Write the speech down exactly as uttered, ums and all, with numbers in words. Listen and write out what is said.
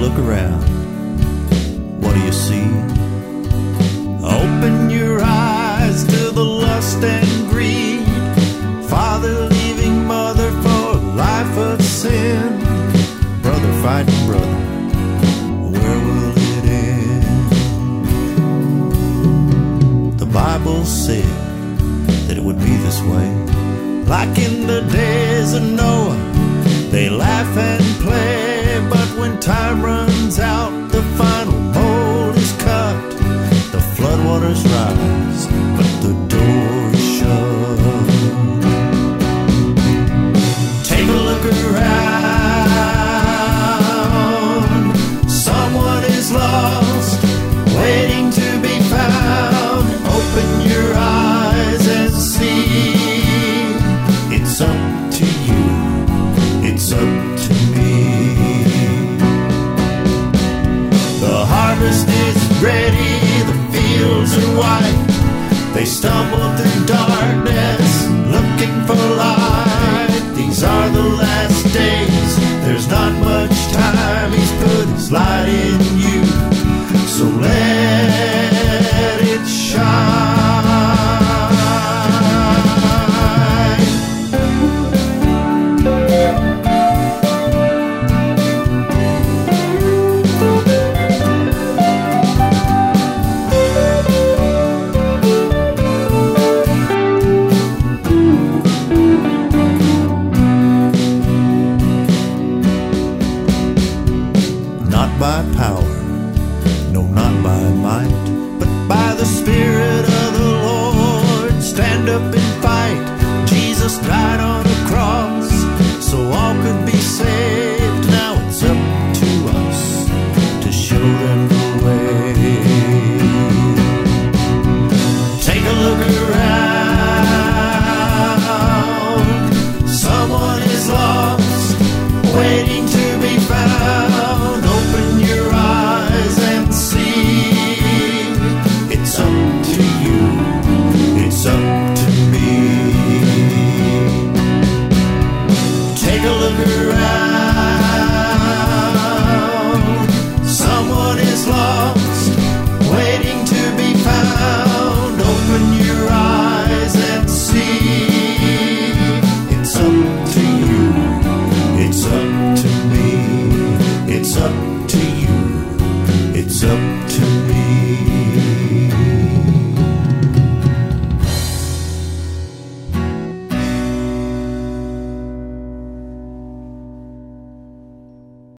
look around. What do you see? Open your eyes to the lust and greed. Father leaving mother for a life of sin. Brother fighting brother, where will it end? The Bible said that it would be this way. Like in the days of Noah, they laugh and play, but when time runs out, the final mold is cut. The floodwaters rise, but the door is shut. Take a look around. Someone is lost, waiting to be found. Open your eyes and see. It's up to you, it's up to me. The harvest is ready, the fields are white. They stumble through darkness, looking for light. These are the last days, there's not much time. He's put his light in you, so let